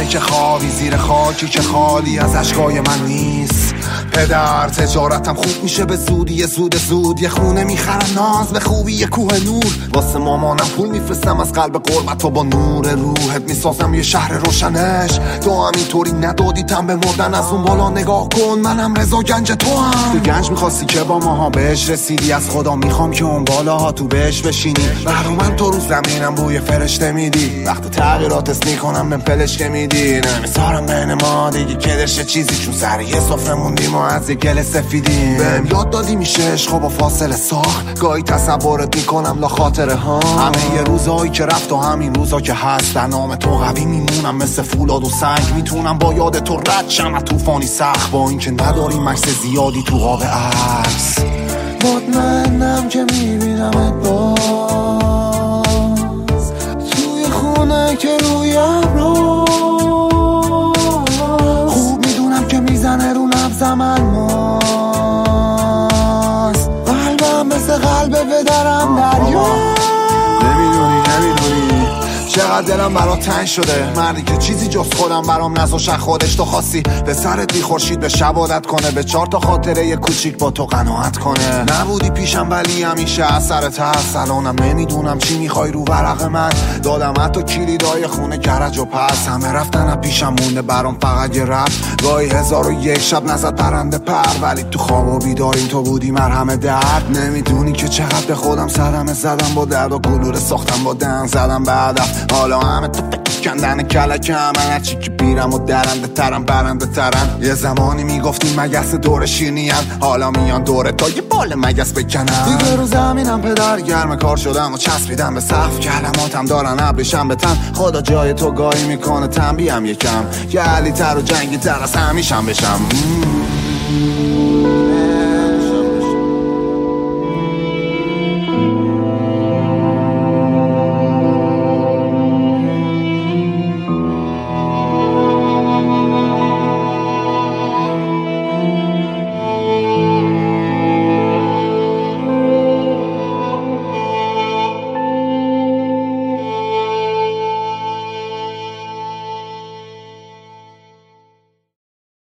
توی که خوابی زیر خاکی که خالی از اشکای من نیست. پدر تجارتم خوب میشه به زودی، زود یه خونه میخرم ناز به خوبی، یه کوه نور واسه مامانم پول میفرستم از قلب قربت و با نور روحت میسازم یه شهر روشنش. تو همینطوری ندادیتم به مردن، از اون بالا نگاه کن منم رضا گنج تو هم. تو گنج میخواستی که با ماها بهش رسیدی، از خدا میخوام که اون بالاها تو بهش بشینی. برا من تو رو زمینم بوی فرشته میدی، وقت تغییرات اس میکنم به پلش که میدی. نمیذارم بین ما دیگه کدرشه چیزی، چون سر یه سفره موندیم و از یه گل سفیدیم. بهم یاد دادی میشه عشق با فاصله ساخت، گاهی تصورت میکنم لا خاطره ها. همه یه روزایی که رفت و همین روزا که هست، در نام تو قوی میمونم مثل فولاد و سنگ. میتونم با یاد تو رد شم از طوفانی سخت، با اینکه نداریم عکس زیادی تو قاب عکس. مطمئنم که میبینمت باز توی خونه که روی ابرو. خوب میدونم که میزنه رو نبضم الماس، قلبم مثل قلب پدرم دریا. نمیدونی چقدر دلم برات تنگ شده، مردی که چیزی جز خودم برام نذاش خودش. تو خواستی به سرت بی خورشید به شب عادت کنه، به 4 تا خاطره یه کوچیک با تو قناعت کنه. نبودی پیشم ولی همیشه اثرت هست. الانم نمیدونم چی میخوای رو ورق من، دادم حتی کلیدای خونه کرج و پس. همه رفتن از پیشم مونده برام فقط یه رب، گاهی 1001 شب نزد پرنده پر، ولی تو خواب و بیداریم تو بودی مرهم درد. نمیدونی که چقدر به خودم صدمه زدم با درد و گلوله ساختم با دهن زدم بعد. حالا همه تو کندن کلکم، من هرچی که بیرم و درنده ترم برنده ترم. یه زمانی میگفتیم مگس دور شیرنیم، حالا میان دوره تا یه بال مگس بکنم. دیگه رو زمینم پدر گرم کار شدم و چسبیدم به سقف، کلماتم دارن ابریشم به تن. خدا جای تو گاهی میکنه تنبیهم یکم، که علی تر و جنگی تر از همیشم بشم.